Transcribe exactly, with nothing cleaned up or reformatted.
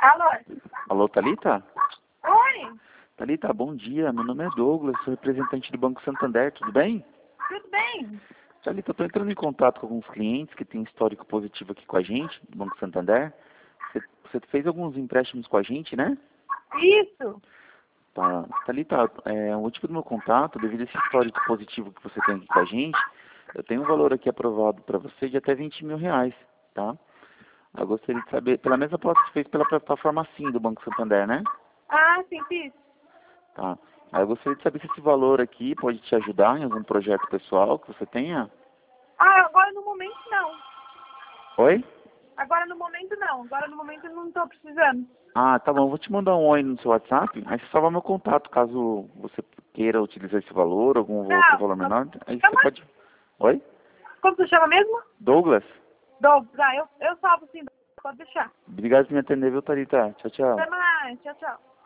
Alô? Alô, Thalita? Oi, Thalita, bom dia. Meu nome é Douglas, sou representante do Banco Santander, tudo bem? tudo bem? Thalita, eu estou entrando em contato com alguns clientes que têm histórico positivo aqui com a gente, do Banco Santander. Você, você fez alguns empréstimos com a gente, né? Isso. Tá. Thalita, é, o motivo do meu contato, devido a esse histórico positivo que você tem aqui com a gente, eu tenho um valor aqui aprovado para você de até vinte mil reais, tá? Eu gostaria de saber, pela mesma aposta que você fez pela plataforma Sim do Banco Santander, né? Ah, sim, fiz. Tá. Aí eu gostaria de saber se esse valor aqui pode te ajudar em algum projeto pessoal que você tenha. Ah, agora no momento não. Oi? Agora no momento não. Agora no momento eu não tô precisando. Ah, tá bom. Eu vou te mandar um oi no seu WhatsApp. Aí você salva meu contato caso você queira utilizar esse valor, algum outro Não. valor menor. Aí você Chama... pode. Oi? Como você chama mesmo? Douglas? Douglas. Ah, eu, eu salvo sim. Pode deixar. Obrigado por me atender, viu, Thalita? Tchau, tchau. Até mais. Tchau, tchau.